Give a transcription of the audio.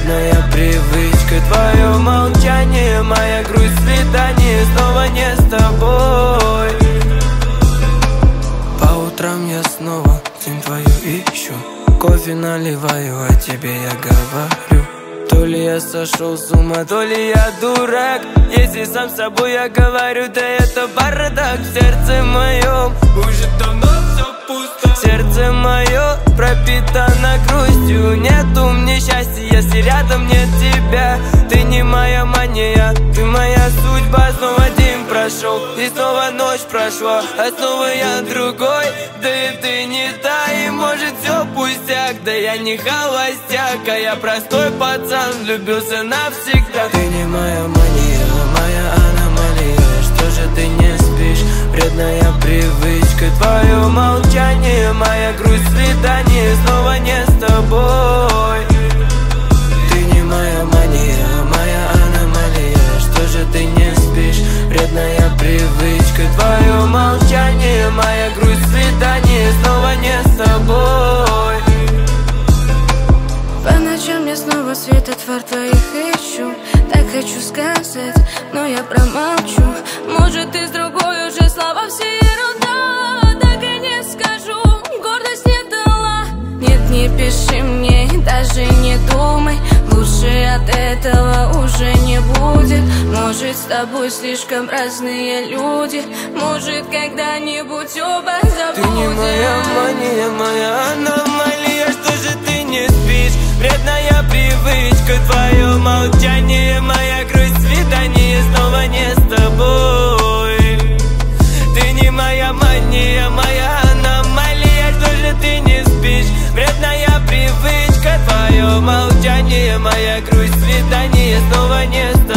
вредная привычка. Твое молчание, моя грусть, свидание снова не с тобой. По утрам я снова тень твою ищу, кофе наливаю, а тебе я говорю. То ли я сошел с ума, то ли я дурак. Если сам с собой я говорю, да это бардак. В сердце моем уже давно все пусто. Сердце мое пропитано грустью. Нету мне счастья, если рядом нет тебя. Ты не моя мания, ты моя судьба. Снова день прошел, и снова ночь прошла, а снова я другой. Да и ты не та, и может все пустяк. Да я не холостяк, а я простой пацан, влюбился навсегда. Ты не моя мания, моя аномалия. Что же ты не спишь? Вредная привычка. Твое молчание, моя грусть, свидание снова не с тобой. Ты не моя мания, моя аномалия. Что же ты не спишь? Вредная привычка. Твое молчание, моя грусть, свидание снова не с тобой. По ночам я снова светотвор твоих ищу. Так хочу сказать, но я промолчу. Может, ты с другой уже слова все ерунда. Так и не скажу, гордость не дала. Нет, не пиши мне, даже не думай. Лучше от этого уже не будет. Может, с тобой слишком разные люди. Может, когда-нибудь оба забудем. Ты не моя мания, моя аномалия. Что же ты не спишь? Вредная привычка. Твое молчание, моя грусть, свидание снова не с тобой. Ты не моя мания, моя аномалия. Что же ты не спишь? Вредная привычка. Твое молчание, моя грусть, свидание снова не с тобой.